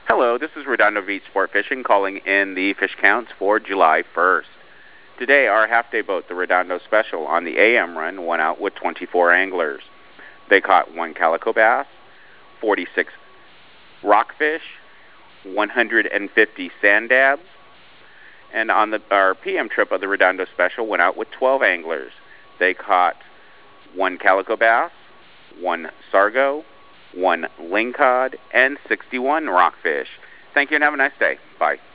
Hello, this is Redondo Beach Sport Fishing calling in the fish counts for July 1st. Today, our half-day boat, the Redondo Special, on the AM run went out with 24 anglers. They caught 1 calico bass, 46 rockfish, 150 sand dabs, and on our PM trip of the Redondo Special went out with 12 anglers. They caught 1 calico bass, 1 sargo, 1 lingcod, and 61 rockfish. Thank you and have a nice day. Bye.